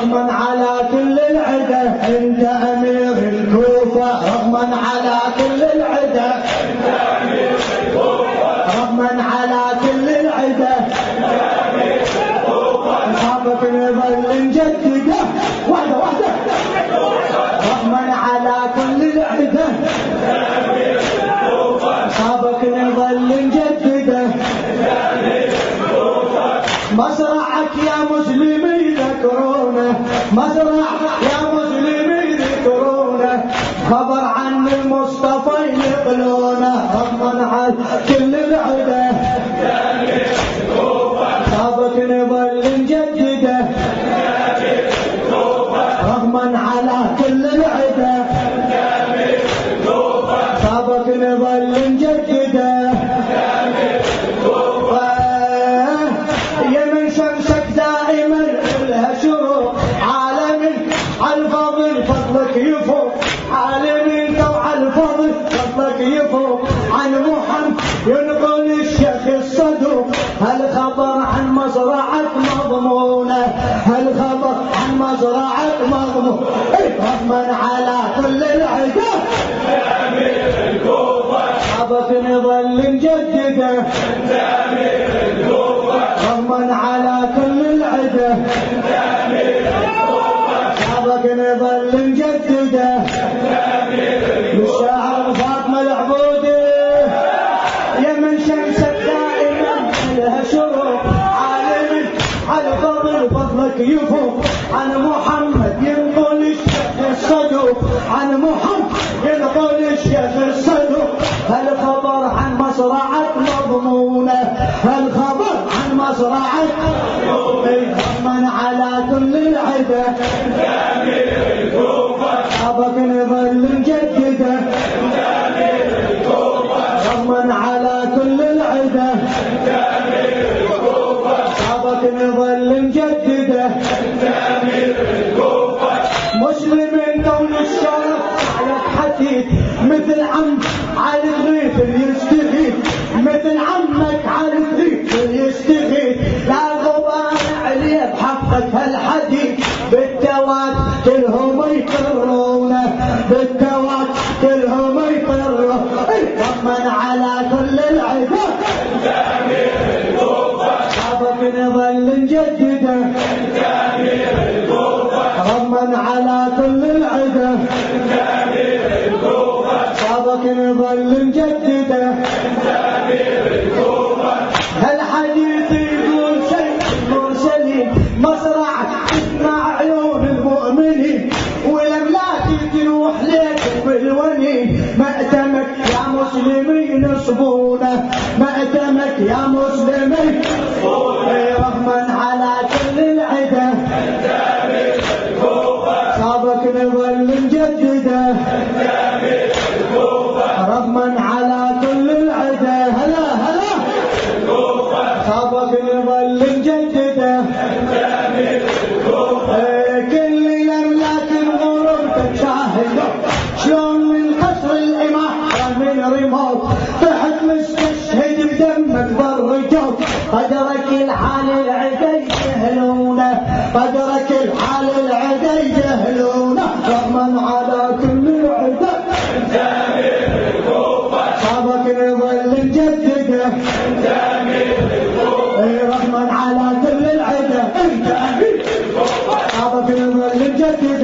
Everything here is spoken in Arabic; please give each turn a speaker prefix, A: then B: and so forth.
A: رغما على كل العدا انت امير الكوفة، رغما على كل العدا انت امير الكوفة، رغما على كل العدا انت امير الكوفة، صابك نظل نجدده واحدة واحدة، رغما على كل العدا انت امير الكوفة، صابك نظل نجدده انت امير الكوفة، مصرعك يا مسلمين يذكرونه، مزرعة يا مسلمين يذكرونه، خبر عن المصطفى ينقلونه، رغما على كل العدا صابك نظل نجدده، رغما على كل العدا صابك نظل نجدده، يمن شمسك دائما لها شروق، عالم على الفضل فضلك يفوق، عالم انت وعلى الفضل فضلك يفوق، عن محمد ينقل الشيخ الصدوق، هالخبر عن مزرعة مضمونة، هالخبر عن مزرعة مضمونة، رغما على كل العدا صابك نظل نجدده، رغما على كل العدا صابك نظل نجدده، بالشاعر فاطمة العبودي يمن شمسك دائما لها شروق، عالم على فضل فضلك يفوق، عن محمد ينقل الشيخ الصدوق، عن محمد ينقل الشيخ الصدوق، هالخبر عن مزرعة مضمونة، هالخبر عن مزرعة رغما على كل العدا صابك نظل نجدده، رغما على كل العدا صابك نظل نجدده، مسلم كون الشرف على حديث، مثل عم على الغيث يستغيث، مثل عمك على الغيث يستغيث، لا غبار عليه بحقك هالحديث، بالتواتر هم يقرونه، بالتواتر هم يقرونه، رغما على كل العدا صابك نظل نجدده، رغما على كل العدا صابك نظل نجدده، هالحديث يقول شيء المرسلين، مزرعة اسمع عيون المؤمنين، ولملاك تروح لك بالونين، مأتمك يا مسلمين صبونه، مأتمك يا مسلمين رغما على كل العدا صابك نظل نجدده، رغما على كل العدا هلا هلا صابك نظل نجدده، كل الاملاك غربتك شاهده، شلون من قصر الاماره من رموت، تحت مستشهد بدمك بالرجوع، قدرك الحال العدا يجهلونه، قدرك الحال العدا يجهلونه، رغما على كل العدا صابك نظل نجدده، رغما على كل العدا انت امير صابك نظل نجدده.